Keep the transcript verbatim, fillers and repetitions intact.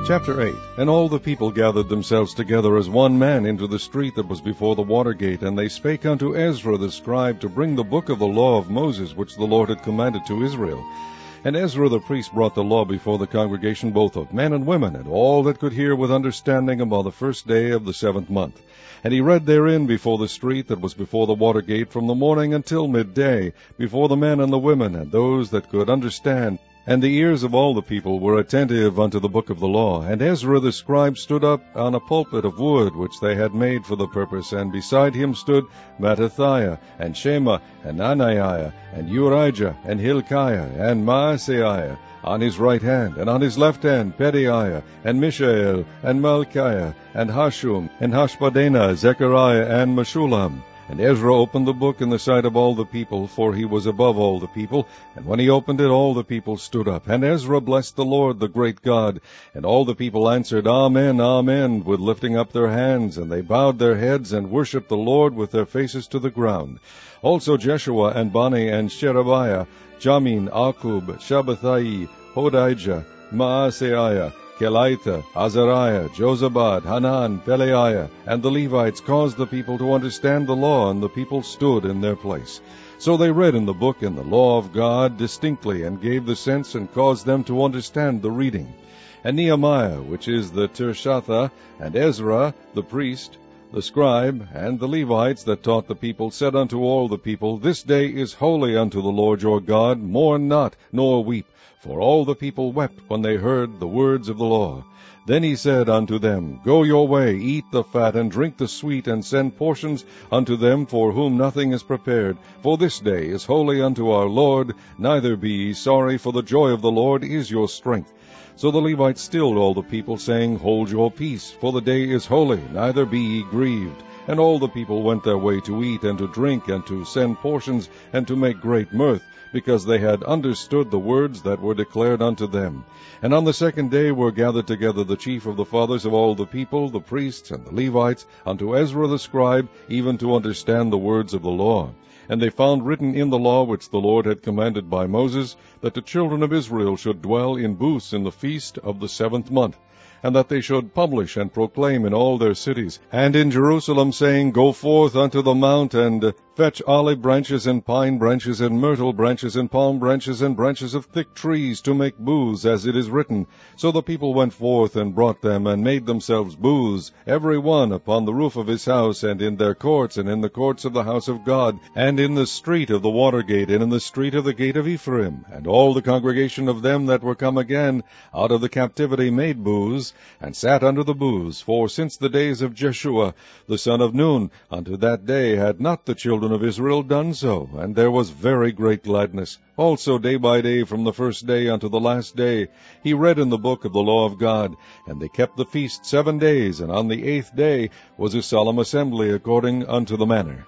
Chapter eight. And all the people gathered themselves together as one man into the street that was before the water gate, and they spake unto Ezra the scribe to bring the book of the law of Moses, which the Lord had commanded to Israel. And Ezra the priest brought the law before the congregation, both of men and women, and all that could hear with understanding, upon the first day of the seventh month. And he read therein before the street that was before the water gate from the morning until midday, before the men and the women, and those that could understand. And the ears of all the people were attentive unto the book of the law. And Ezra the scribe stood up on a pulpit of wood, which they had made for the purpose, and beside him stood Mattithiah, and Shema, and Ananiah, and Urijah, and Hilkiah, and Maaseiah, on his right hand, and on his left hand Pedaiah, and Mishael, and Malchiah, and Hashum, and Hashbaddanah, Zechariah, and Meshullam. And Ezra opened the book in the sight of all the people, for he was above all the people. And when he opened it, all the people stood up. And Ezra blessed the Lord, the great God. And all the people answered, Amen, Amen, with lifting up their hands. And they bowed their heads, and worshipped the Lord with their faces to the ground. Also Jeshua, and Bani, and Sherebiah, Jamin, Akub, Shabbathai, Hodijah, Maaseiah, Kelitha, Azariah, Jozabad, Hanan, Peleiah, and the Levites caused the people to understand the law, and the people stood in their place. So they read in the book in the law of God distinctly, and gave the sense, and caused them to understand the reading. And Nehemiah, which is the Tirshatha, and Ezra, the priest, the scribe, and the Levites that taught the people, said unto all the people, This day is holy unto the Lord your God, mourn not, nor weep. For all the people wept when they heard the words of the law. Then he said unto them, Go your way, eat the fat, and drink the sweet, and send portions unto them for whom nothing is prepared. For this day is holy unto our Lord, neither be ye sorry, for the joy of the Lord is your strength. So the Levites stilled all the people, saying, Hold your peace, for the day is holy, neither be ye grieved. And all the people went their way to eat and to drink, and to send portions, and to make great mirth, because they had understood the words that were declared unto them. And on the second day were gathered together the chief of the fathers of all the people, the priests and the Levites, unto Ezra the scribe, even to understand the words of the law. And they found written in the law which the Lord had commanded by Moses, that the children of Israel should dwell in booths in the feast of the seventh month, and that they should publish and proclaim in all their cities, and in Jerusalem, saying, Go forth unto the mount, and fetch olive branches, and pine branches, and myrtle branches, and palm branches, and branches of thick trees, to make booths, as it is written. So the people went forth, and brought them, and made themselves booths, every one upon the roof of his house, and in their courts, and in the courts of the house of God, and in the street of the water gate, and in the street of the gate of Ephraim. And all the congregation of them that were come again out of the captivity made booths, and sat under the booths. For since the days of Jeshua the son of Nun unto that day had not the children of Israel done so, and there was very great gladness. Also day by day, from the first day unto the last day, he read in the book of the law of God. And they kept the feast seven days, and on the eighth day was a solemn assembly according unto the manner.